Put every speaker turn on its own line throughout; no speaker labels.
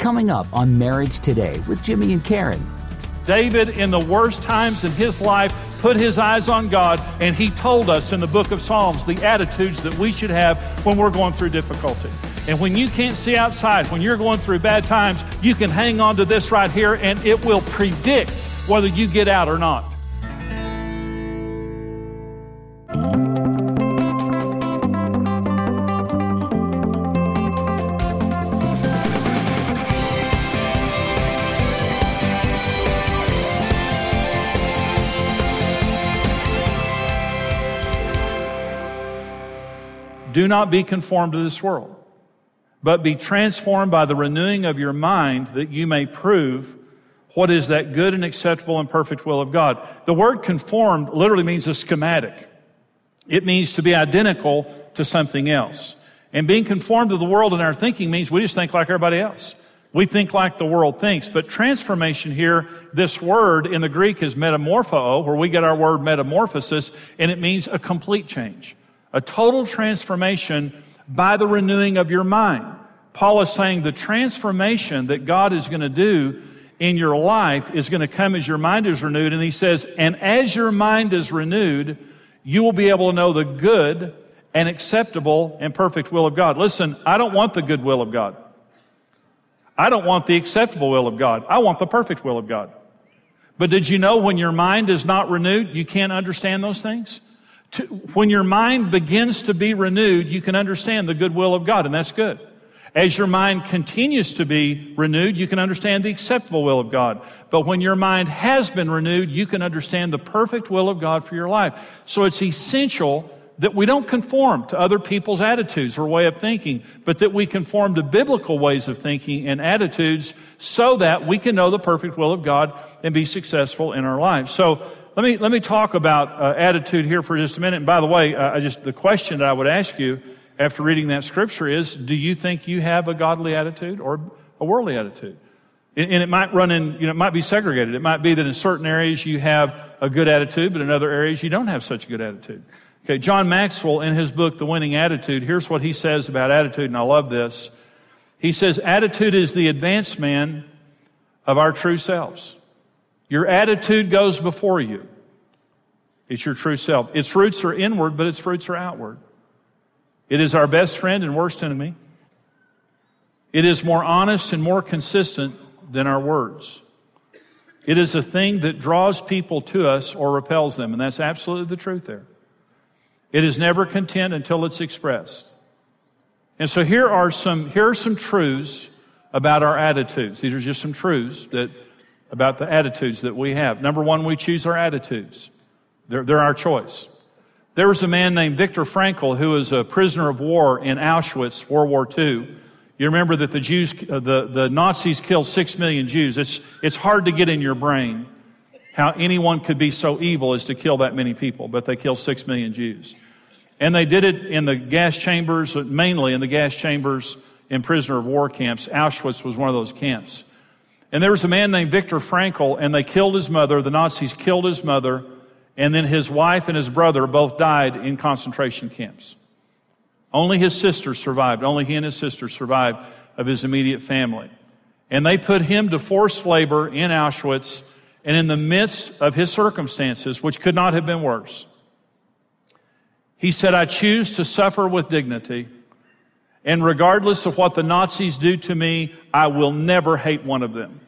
Coming up on Marriage Today with Jimmy and Karen.
David, in the worst times in his life, put his eyes on God, and he told us in the book of Psalms the attitudes that we should have when we're going through difficulty. And when you can't see outside, when you're going through bad times, you can hang on to this right here, and it will predict whether you get out or not. Do not be conformed to this world, but be transformed by the renewing of your mind, that you may prove what is that good and acceptable and perfect will of God. The word conformed literally means a schematic. It means to be identical to something else. And being conformed to the world in our thinking means we just think like everybody else. We think like the world thinks. But transformation here, this word in the Greek is metamorpho, where we get our word metamorphosis, and it means a complete change. A total transformation by the renewing of your mind. Paul is saying the transformation that God is going to do in your life is going to come as your mind is renewed. And he says, and as your mind is renewed, you will be able to know the good and acceptable and perfect will of God. Listen, I don't want the good will of God. I don't want the acceptable will of God. I want the perfect will of God. But did you know when your mind is not renewed, you can't understand those things? When your mind begins to be renewed, you can understand the good will of God, and that's good. As your mind continues to be renewed, you can understand the acceptable will of God. But when your mind has been renewed, you can understand the perfect will of God for your life. So it's essential that we don't conform to other people's attitudes or way of thinking, but that we conform to biblical ways of thinking and attitudes so that we can know the perfect will of God and be successful in our lives. So let me talk about attitude here for just a minute. And by the way, the question that I would ask you after reading that scripture is, do you think you have a godly attitude or a worldly attitude? And it might run in, it might be segregated. It might be that in certain areas you have a good attitude, but in other areas you don't have such a good attitude. Okay, John Maxwell, in his book, The Winning Attitude, here's what he says about attitude, and I love this. He says, attitude is the advanced man of our true selves. Your attitude goes before you. It's your true self. Its roots are inward, but its fruits are outward. It is our best friend and worst enemy. It is more honest and more consistent than our words. It is a thing that draws people to us or repels them, and that's absolutely the truth there. It is never content until it's expressed. And so here are some truths about our attitudes. These are just some truths about the attitudes that we have. Number one, we choose our attitudes. They're our choice. There was a man named Viktor Frankl who was a prisoner of war in Auschwitz, World War II. You remember that the Nazis killed 6 million Jews. It's hard to get in your brain how anyone could be so evil as to kill that many people, but they killed 6 million Jews. And they did it in the gas chambers, mainly in the gas chambers in prisoner of war camps. Auschwitz was one of those camps. And there was a man named Viktor Frankl, and they killed his mother. The Nazis killed his mother, and then his wife and his brother both died in concentration camps. Only his sister survived. Only he and his sister survived of his immediate family. And they put him to forced labor in Auschwitz, and in the midst of his circumstances, which could not have been worse, he said, I choose to suffer with dignity, and regardless of what the Nazis do to me, I will never hate one of them.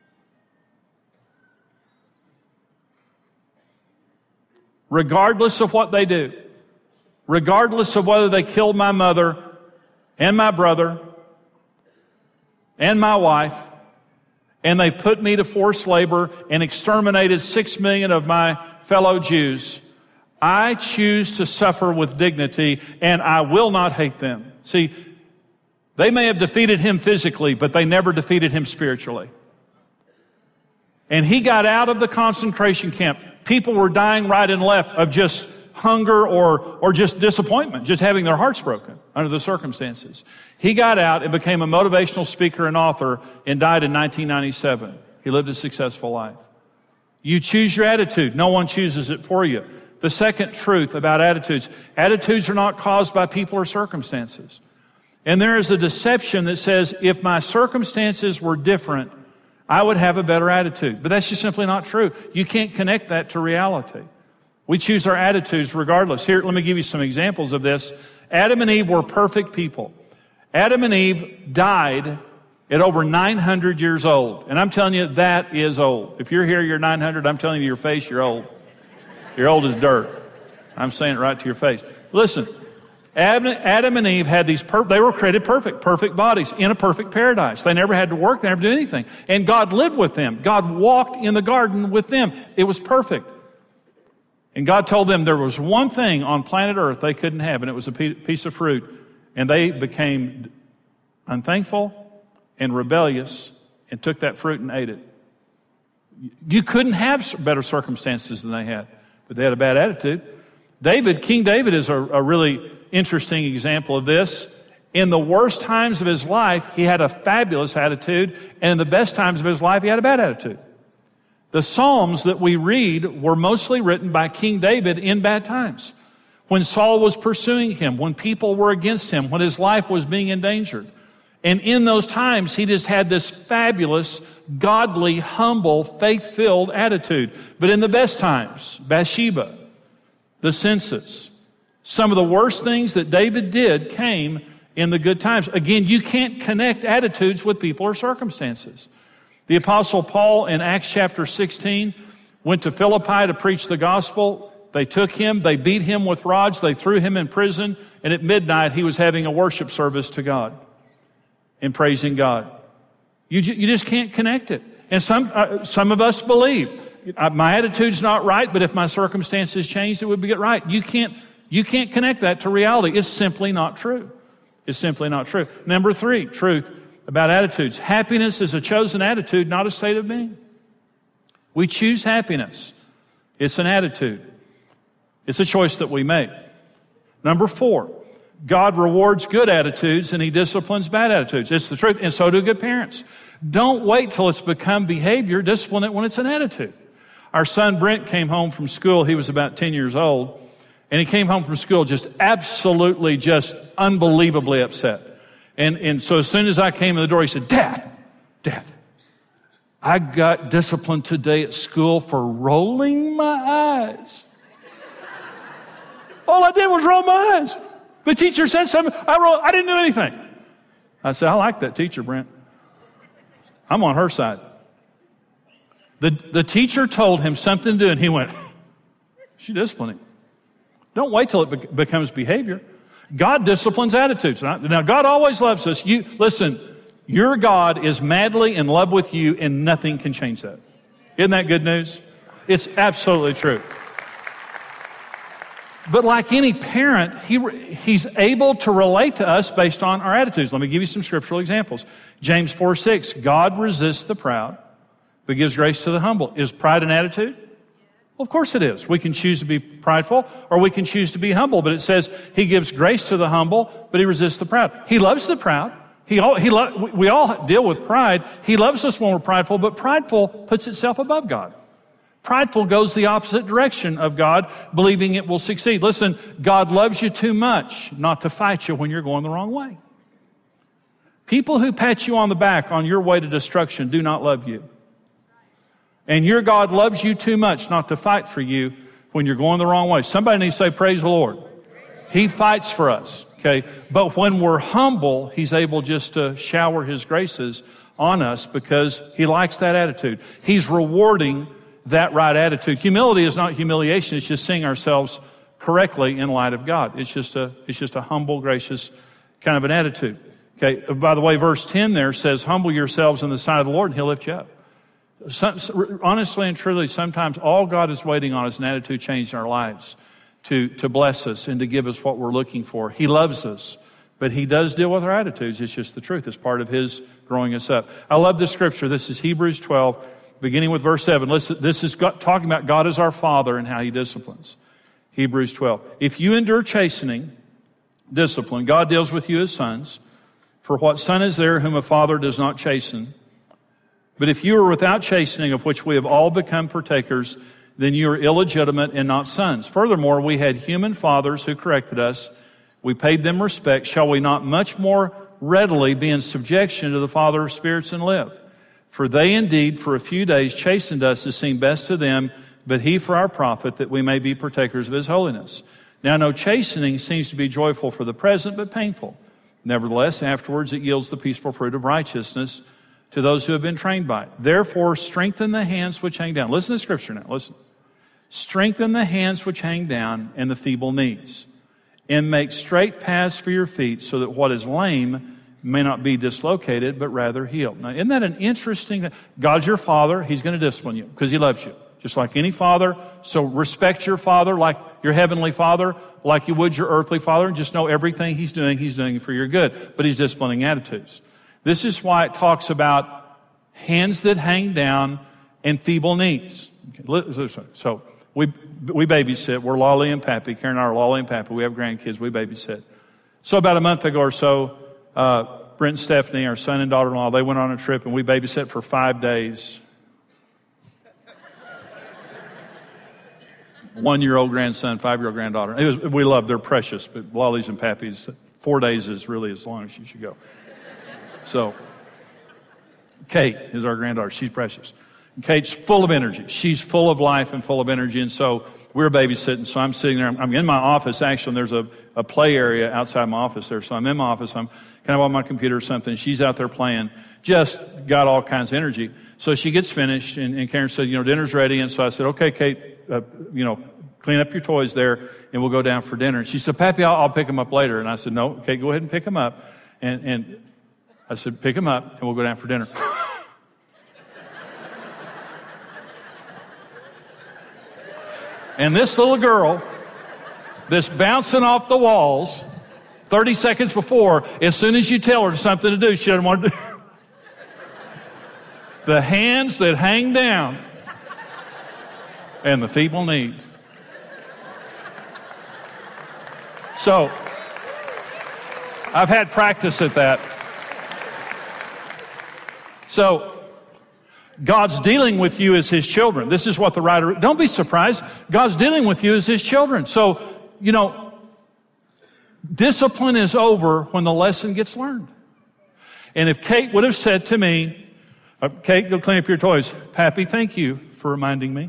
Regardless of what they do, regardless of whether they killed my mother and my brother and my wife, and they put me to forced labor and exterminated 6 million of my fellow Jews, I choose to suffer with dignity, and I will not hate them. See, they may have defeated him physically, but they never defeated him spiritually. And he got out of the concentration camp. People were dying right and left of just hunger or just disappointment, just having their hearts broken under the circumstances. He got out and became a motivational speaker and author and died in 1997. He lived a successful life. You choose your attitude. No one chooses it for you. The second truth about attitudes are not caused by people or circumstances. And there is a deception that says, if my circumstances were different, I would have a better attitude. But that's just simply not true. You can't connect that to reality. We choose our attitudes regardless. Here, let me give you some examples of this. Adam and Eve were perfect people. Adam and Eve died at over 900 years old. And I'm telling you, that is old. If you're here, you're 900, I'm telling you to your face, you're old. You're old as dirt. I'm saying it right to your face. Listen, Adam and Eve had they were created perfect bodies in a perfect paradise. They never had to work, they never did anything. And God lived with them. God walked in the garden with them. It was perfect. And God told them there was one thing on planet Earth they couldn't have, and it was a piece of fruit. And they became unthankful and rebellious and took that fruit and ate it. You couldn't have better circumstances than they had, but they had a bad attitude. King David is a really interesting example of this. In the worst times of his life, he had a fabulous attitude, and in the best times of his life, he had a bad attitude. The Psalms that we read were mostly written by King David in bad times. When Saul was pursuing him, when people were against him, when his life was being endangered. And in those times, he just had this fabulous, godly, humble, faith-filled attitude. But in the best times, Bathsheba, the census, some of the worst things that David did came in the good times. Again, you can't connect attitudes with people or circumstances. The Apostle Paul in Acts chapter 16 went to Philippi to preach the gospel. They took him, they beat him with rods, they threw him in prison, and at midnight he was having a worship service to God and praising God. You just can't connect it. And some of us believe, my attitude's not right, but if my circumstances changed, it would get right. You can't connect that to reality. It's simply not true. It's simply not true. Number 3, truth about attitudes. Happiness is a chosen attitude, not a state of being. We choose happiness. It's an attitude. It's a choice that we make. Number 4, God rewards good attitudes and He disciplines bad attitudes. It's the truth, and so do good parents. Don't wait till it's become behavior. Discipline it when it's an attitude. Our son Brent came home from school. He was about 10 years old, and he came home from school just absolutely, just unbelievably upset. And so as soon as I came in the door, he said, Dad, I got disciplined today at school for rolling my eyes. All I did was roll my eyes. The teacher said something. I didn't do anything. I said, I like that teacher, Brent. I'm on her side. The teacher told him something to do, and he went, she disciplined him. Don't wait till it becomes behavior. God disciplines attitudes. Now, God always loves us. Listen, your God is madly in love with you, and nothing can change that. Isn't that good news? It's absolutely true. But like any parent, he's able to relate to us based on our attitudes. Let me give you some scriptural examples. James 4:6, God resists the proud, but gives grace to the humble. Is pride an attitude? Well, of course it is. We can choose to be prideful, or we can choose to be humble. But it says He gives grace to the humble, but He resists the proud. He loves the proud. We all deal with pride. He loves us when we're prideful, but prideful puts itself above God. Prideful goes the opposite direction of God, believing it will succeed. Listen, God loves you too much not to fight you when you're going the wrong way. People who pat you on the back on your way to destruction do not love you. And your God loves you too much not to fight for you when you're going the wrong way. Somebody needs to say, praise the Lord. He fights for us, okay? But when we're humble, He's able just to shower His graces on us because He likes that attitude. He's rewarding that right attitude. Humility is not humiliation. It's just seeing ourselves correctly in light of God. It's just a humble, gracious kind of an attitude. Okay. By the way, verse 10 there says, humble yourselves in the sight of the Lord and He'll lift you up. Honestly and truly, sometimes all God is waiting on is an attitude change in our lives to bless us and to give us what we're looking for. He loves us, but He does deal with our attitudes. It's just the truth. It's part of His growing us up. I love this scripture. This is Hebrews 12. Beginning with verse 7, listen, this is talking about God as our Father and how He disciplines. Hebrews 12. If you endure chastening, discipline, God deals with you as sons. For what son is there whom a father does not chasten? But if you are without chastening, of which we have all become partakers, then you are illegitimate and not sons. Furthermore, we had human fathers who corrected us We paid them respect. Shall we not much more readily be in subjection to the Father of spirits and live? For they indeed for a few days chastened us as seemed best to them, but he for our profit, that we may be partakers of his holiness. Now no chastening seems to be joyful for the present, but painful. Nevertheless, afterwards it yields the peaceful fruit of righteousness to those who have been trained by it. Therefore, strengthen the hands which hang down. Listen to Scripture now. Listen. Strengthen the hands which hang down and the feeble knees, and make straight paths for your feet, so that what is lame may not be dislocated, but rather healed. Now, isn't that an interesting thing? God's your Father. He's going to discipline you because he loves you, just like any father. So respect your father like your heavenly Father, like you would your earthly father, and just know everything he's doing it for your good. But he's disciplining attitudes. This is why it talks about hands that hang down and feeble knees. Okay, so we babysit. We're Lolly and Pappy. Karen and I are Lolly and Pappy. We have grandkids. We babysit. So about a month ago or so, Brent and Stephanie, our son and daughter-in-law, they went on a trip, and we babysat for 5 days. 1-year-old grandson, 5-year-old granddaughter. We love, they're precious, but Lollies and Pappies, 4 days is really as long as you should go. So, Kate is our granddaughter. She's precious. Kate's full of energy. She's full of life and full of energy. And so we're babysitting. So I'm sitting there. I'm in my office, actually, and there's a play area outside my office there. So I'm in my office. I'm kind of on my computer or something. She's out there playing. Just got all kinds of energy. So she gets finished, and Karen said, dinner's ready. And so I said, okay, Kate, clean up your toys there, and we'll go down for dinner. And she said, Pappy, I'll pick them up later. And I said, no, Kate, go ahead and pick them up. And I said, pick them up, and we'll go down for dinner. And this little girl, this bouncing off the walls, 30 seconds before, as soon as you tell her something to do, she doesn't want to do. The hands that hang down and the feeble knees. So, I've had practice at that. So, God's dealing with you as his children. This is what the writer, don't be surprised. God's dealing with you as his children. So, discipline is over when the lesson gets learned. And if Kate would have said to me, Kate, go clean up your toys. Pappy, thank you for reminding me.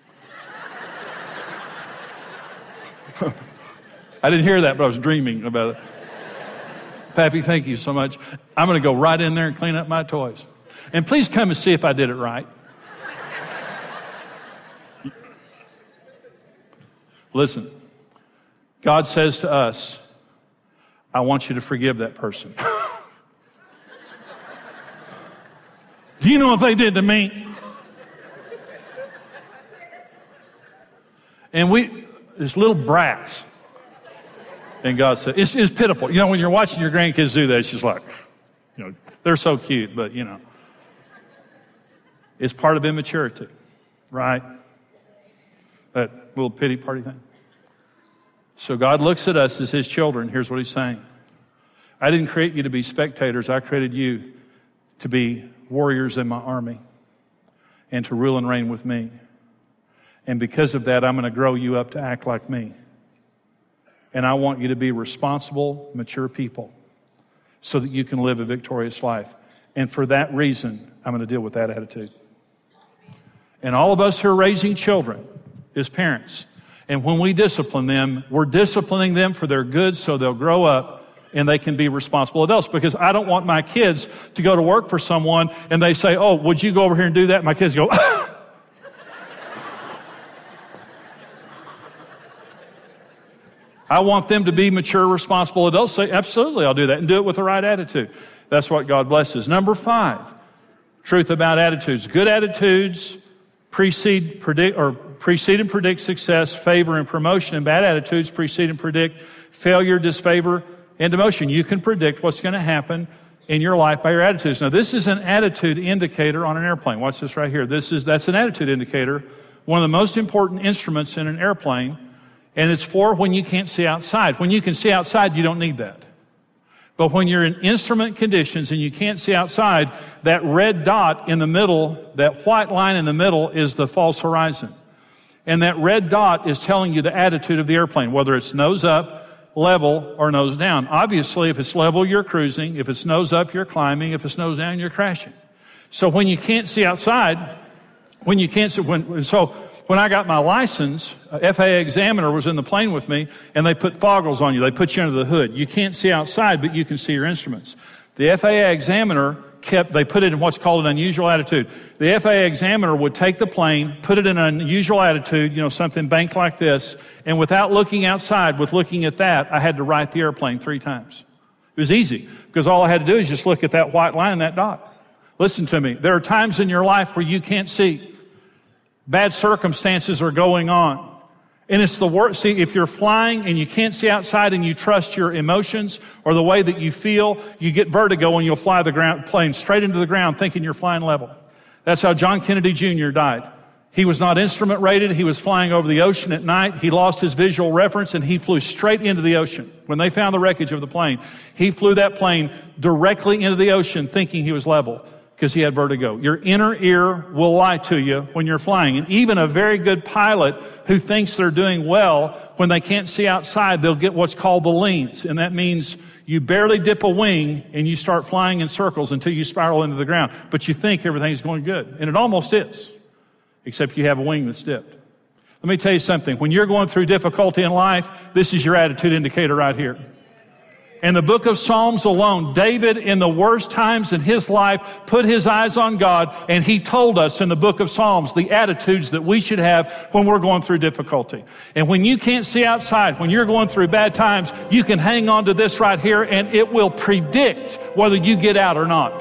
I didn't hear that, but I was dreaming about it. Pappy, thank you so much. I'm going to go right in there and clean up my toys. And please come and see if I did it right. Listen, God says to us, I want you to forgive that person. Do you know what they did to me? And there's little brats. And God said, it's pitiful. When you're watching your grandkids do that, it's just like, they're so cute, but it's part of immaturity, right? That little pity party thing. So God looks at us as his children. Here's what he's saying. I didn't create you to be spectators. I created you to be warriors in my army and to rule and reign with me. And because of that, I'm going to grow you up to act like me. And I want you to be responsible, mature people so that you can live a victorious life. And for that reason, I'm going to deal with that attitude. And all of us who are raising children as parents, and when we discipline them, we're disciplining them for their good so they'll grow up and they can be responsible adults. Because I don't want my kids to go to work for someone and they say, oh, would you go over here and do that? My kids go, I want them to be mature, responsible adults. Say, absolutely, I'll do that, and do it with the right attitude. That's what God blesses. Number 5, truth about attitudes. Good attitudes precede and predict success, favor, and promotion. And bad attitudes precede and predict failure, disfavor, and demotion. You can predict what's going to happen in your life by your attitudes. Now, this is an attitude indicator on an airplane. Watch this right here. That's an attitude indicator, one of the most important instruments in an airplane. And it's for when you can't see outside. When you can see outside, you don't need that. But when you're in instrument conditions and you can't see outside, that red dot in the middle, that white line in the middle is the false horizon. And that red dot is telling you the attitude of the airplane, whether it's nose up, level or nose down. Obviously, if it's level, you're cruising. If it's nose up, you're climbing. If it's nose down, you're crashing. So when you can't see outside, when I got my license, FAA examiner was in the plane with me, and they put foggles on you. They put you under the hood. You can't see outside, but you can see your instruments. The FAA examiner they put it in what's called an unusual attitude. The FAA examiner would take the plane, put it in an unusual attitude, something banked like this, and without looking outside, with looking at that, I had to right the airplane 3 times. It was easy, because all I had to do is just look at that white line and that dot. Listen to me. There are times in your life where you can't see. Bad circumstances are going on. And it's the worst. See, if you're flying and you can't see outside and you trust your emotions or the way that you feel, you get vertigo and you'll fly the plane straight into the ground thinking you're flying level. That's how John Kennedy Jr. died. He was not instrument rated. He was flying over the ocean at night. He lost his visual reference and he flew straight into the ocean. When they found the wreckage of the plane, he flew that plane directly into the ocean thinking he was level, because he had vertigo. Your inner ear will lie to you when you're flying. And even a very good pilot who thinks they're doing well, when they can't see outside, they'll get what's called the leans. And that means you barely dip a wing and you start flying in circles until you spiral into the ground. But you think everything's going good. And it almost is, except you have a wing that's dipped. Let me tell you something. When you're going through difficulty in life, this is your attitude indicator right here. In the book of Psalms alone, David, in the worst times in his life, put his eyes on God, and he told us in the book of Psalms the attitudes that we should have when we're going through difficulty. And when you can't see outside, when you're going through bad times, you can hang on to this right here, and it will predict whether you get out or not.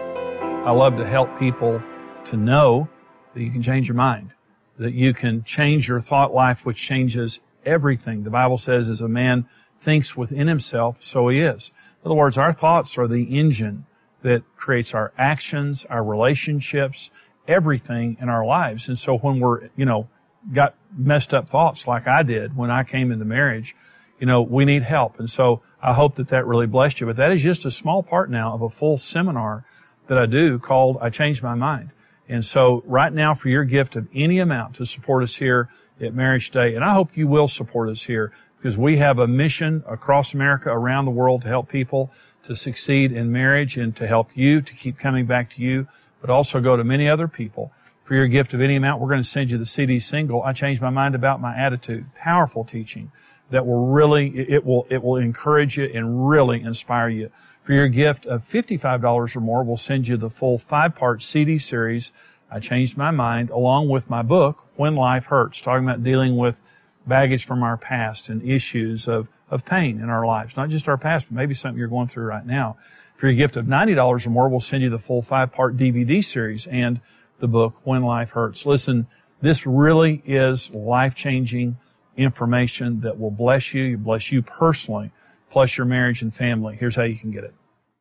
I love to help people to know that you can change your mind, that you can change your thought life, which changes everything. The Bible says, as a man thinks within himself, so he is. In other words, our thoughts are the engine that creates our actions, our relationships, everything in our lives. And so when we're, got messed up thoughts like I did when I came into marriage, we need help. And so I hope that really blessed you. But that is just a small part now of a full seminar that I do called I Changed My Mind. And so right now, for your gift of any amount to support us here at Marriage Today, and I hope you will support us here, because we have a mission across America, around the world, to help people to succeed in marriage and to help you to keep coming back to you, but also go to many other people. For your gift of any amount, we're going to send you the CD single, I Changed My Mind About My Attitude. Powerful teaching that will really, it will encourage you and really inspire you. For your gift of $55 or more, we'll send you the full 5-part CD series, I Changed My Mind, along with my book, When Life Hurts, talking about dealing with baggage from our past and issues of pain in our lives. Not just our past, but maybe something you're going through right now. For your gift of $90 or more, we'll send you the full 5-part DVD series and the book, When Life Hurts. Listen, this really is life-changing information that will bless you personally, plus your marriage and family. Here's how you can get it.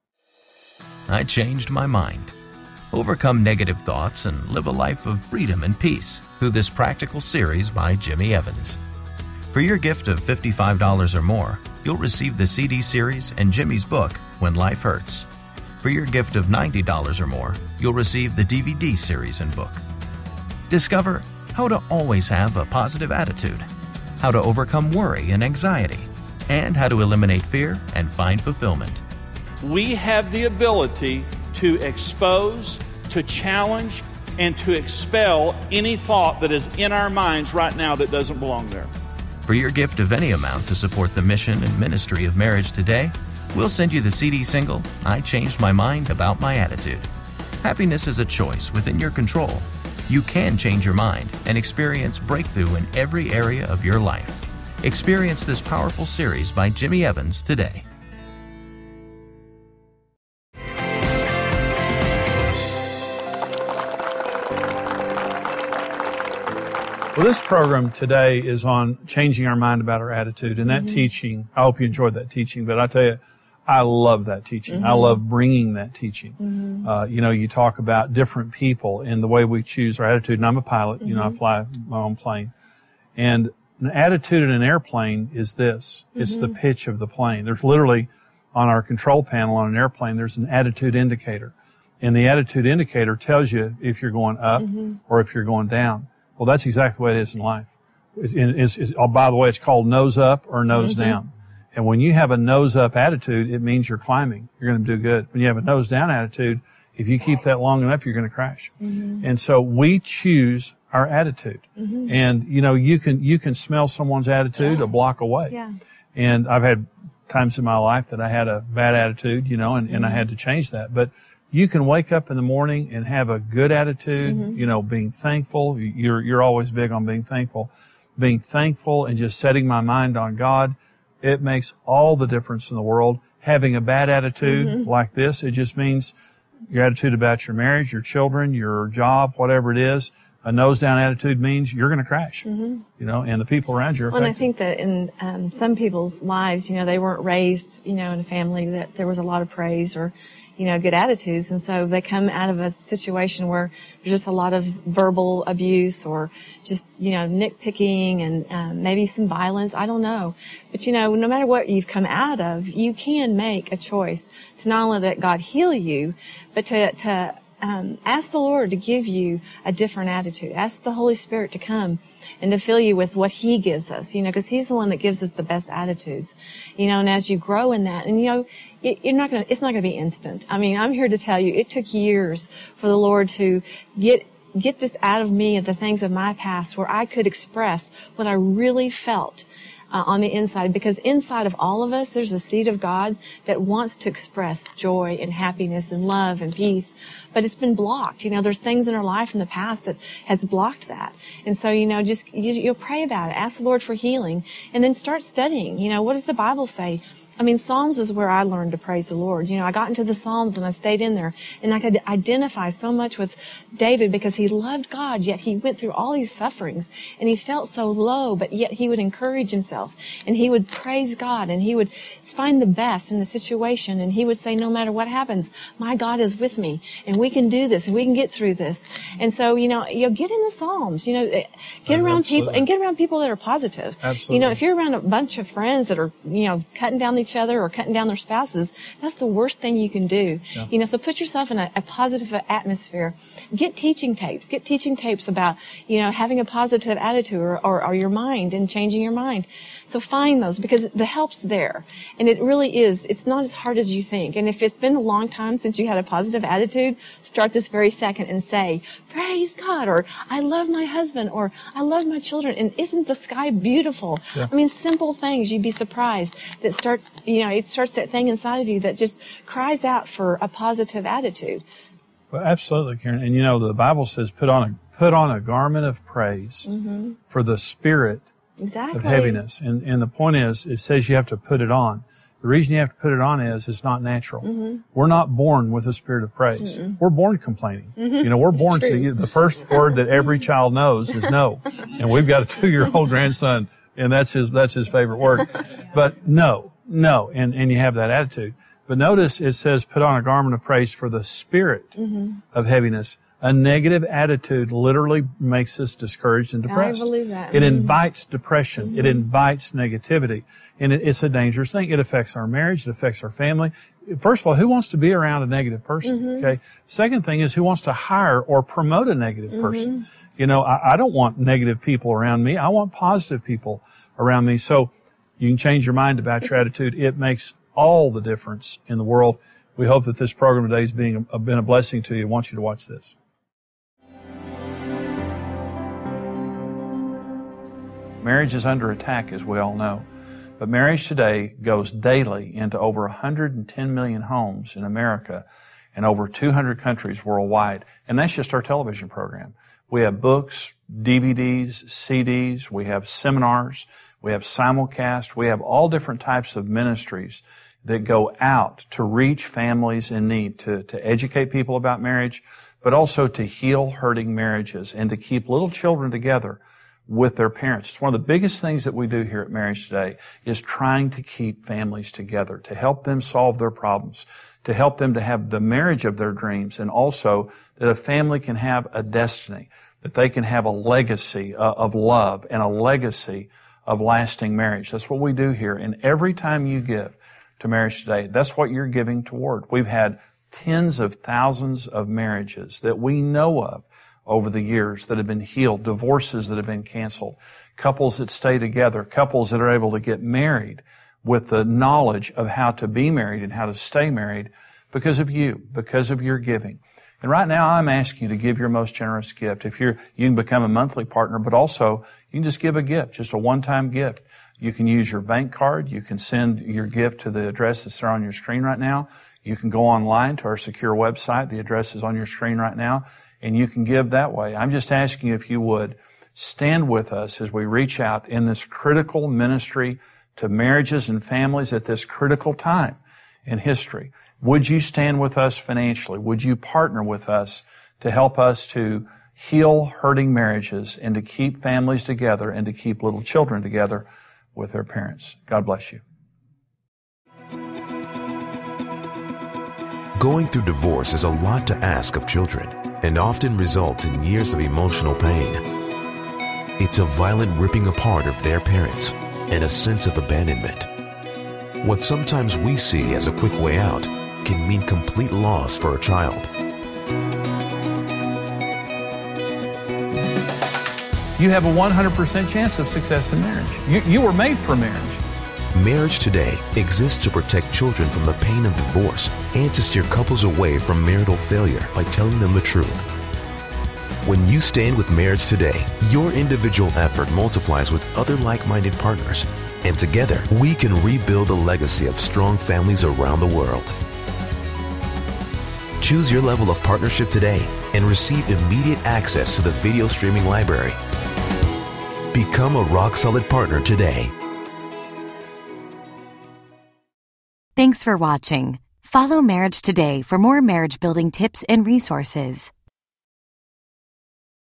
I Changed My Mind. Overcome negative thoughts and live a life of freedom and peace through this practical series by Jimmy Evans. For your gift of $55 or more, you'll receive the CD series and Jimmy's book, When Life Hurts. For your gift of $90 or more, you'll receive the DVD series and book. Discover how to always have a positive attitude, how to overcome worry and anxiety, and how to eliminate fear and find fulfillment.
We have the ability to expose, to challenge, and to expel any thought that is in our minds right now that doesn't belong there.
For your gift of any amount to support the mission and ministry of Marriage Today, we'll send you the CD single, I Changed My Mind About My Attitude. Happiness is a choice within your control. You can change your mind and experience breakthrough in every area of your life. Experience this powerful series by Jimmy Evans today.
Well, this program today is on changing our mind about our attitude. And that teaching, I hope you enjoyed that teaching, but I tell you, I love that teaching. I love bringing that teaching. You talk about different people and the way we choose our attitude. And I'm a pilot, I fly my own plane. And an attitude in an airplane is this. It's the pitch of the plane. There's literally, on our control panel on an airplane, there's an attitude indicator. And the attitude indicator tells you if you're going up or if you're going down. Well, that's exactly the way it is in life. By the way, it's called nose up or nose down. And when you have a nose-up attitude, it means you're climbing. You're going to do good. When you have a nose-down attitude, if you keep that long enough, you're going to crash. Mm-hmm. And so we choose our attitude. Mm-hmm. And, you can smell someone's attitude a block away. Yeah. And I've had times in my life that I had a bad attitude, and I had to change that. But you can wake up in the morning and have a good attitude, being thankful. You're always big on being thankful. Being thankful and just setting my mind on God, it makes all the difference in the world. Having a bad attitude like this, it just means your attitude about your marriage, your children, your job, whatever it is. A nose-down attitude means you're going to crash, and the people around you are affected.
And I think that in some people's lives, they weren't raised, in a family that there was a lot of praise or, good attitudes. And so they come out of a situation where there's just a lot of verbal abuse or just, nitpicking and maybe some violence. I don't know. But, no matter what you've come out of, you can make a choice to not only let God heal you, but to ask the Lord to give you a different attitude. Ask the Holy Spirit to come and to fill you with what He gives us, because He's the one that gives us the best attitudes, and as you grow in that, and it's not going to be instant. I mean, I'm here to tell you, it took years for the Lord to get this out of me of the things of my past where I could express what I really felt on the inside, because inside of all of us, there's a seed of God that wants to express joy and happiness and love and peace, but it's been blocked. There's things in our life in the past that has blocked that. And so, you'll pray about it, ask the Lord for healing, and then start studying. What does the Bible say? I mean, Psalms is where I learned to praise the Lord. I got into the Psalms and I stayed in there, and I could identify so much with David because he loved God, yet he went through all these sufferings and he felt so low, but yet he would encourage himself and he would praise God and he would find the best in the situation, and he would say, no matter what happens, my God is with me and we can do this and we can get through this. And so, you'll get in the Psalms, get around people and get around people that are positive.
Absolutely.
If you're around a bunch of friends that are, cutting down each other or cutting down their spouses, that's the worst thing you can do. Yeah. So put yourself in a positive atmosphere. Get teaching tapes. Get teaching tapes about, having a positive attitude or your mind and changing your mind. So find those, because the help's there. And it really is. It's not as hard as you think. And if it's been a long time since you had a positive attitude, start this very second and say, praise God, or I love my husband, or I love my children, and isn't the sky beautiful? Yeah. I mean, simple things. You'd be surprised that starts, it starts that thing inside of you that just cries out for a positive attitude.
Well, absolutely, Karen. And the Bible says put on a garment of praise for the spirit of heaviness. And the point is, it says you have to put it on. The reason you have to put it on is it's not natural. We're not born with a spirit of praise. We're born complaining. We're born to, the first word that every child knows is no. And we've got a 2-year-old grandson, and that's his favorite word. But no. And you have that attitude. But notice it says put on a garment of praise for the spirit of heaviness. A negative attitude literally makes us discouraged and depressed.
I believe that.
It invites depression. It invites negativity. And it's a dangerous thing. It affects our marriage. It affects our family. First of all, who wants to be around a negative person? Okay. Second thing is, who wants to hire or promote a negative person? I don't want negative people around me. I want positive people around me. So you can change your mind about your attitude. It makes all the difference in the world. We hope that this program today has been a blessing to you. I want you to watch this. Marriage is under attack, as we all know. But marriage today goes daily into over 110 million homes in America and over 200 countries worldwide. And that's just our television program. We have books, DVDs, CDs, we have seminars, we have simulcast, we have all different types of ministries that go out to reach families in need, to educate people about marriage, but also to heal hurting marriages and to keep little children together with their parents. It's one of the biggest things that we do here at Marriage Today is trying to keep families together, to help them solve their problems, to help them to have the marriage of their dreams, and also that a family can have a destiny, that they can have a legacy of love and a legacy of lasting marriage. That's what we do here. And every time you give to Marriage Today, that's what you're giving toward. We've had tens of thousands of marriages that we know of over the years that have been healed, divorces that have been canceled, couples that stay together, couples that are able to get married with the knowledge of how to be married and how to stay married because of you, because of your giving. And right now, I'm asking you to give your most generous gift. If you can become a monthly partner, but also you can just give a gift, just a one-time gift. You can use your bank card. You can send your gift to the address that's there on your screen right now. You can go online to our secure website. The address is on your screen right now, and you can give that way. I'm just asking you if you would stand with us as we reach out in this critical ministry to marriages and families at this critical time in history. Would you stand with us financially? Would you partner with us to help us to heal hurting marriages and to keep families together and to keep little children together with their parents? God bless you.
Going through divorce is a lot to ask of children and often results in years of emotional pain. It's a violent ripping apart of their parents and a sense of abandonment. What sometimes we see as a quick way out can mean complete loss for a child.
You have a 100% chance of success in marriage. You were made for marriage.
Marriage Today exists to protect children from the pain of divorce and to steer couples away from marital failure by telling them the truth. When you stand with Marriage Today, your individual effort multiplies with other like-minded partners, and together we can rebuild a legacy of strong families around the world. Choose your level of partnership today and receive immediate access to the video streaming library. Become a rock-solid partner today.
Thanks for watching. Follow Marriage Today for more marriage-building tips and resources.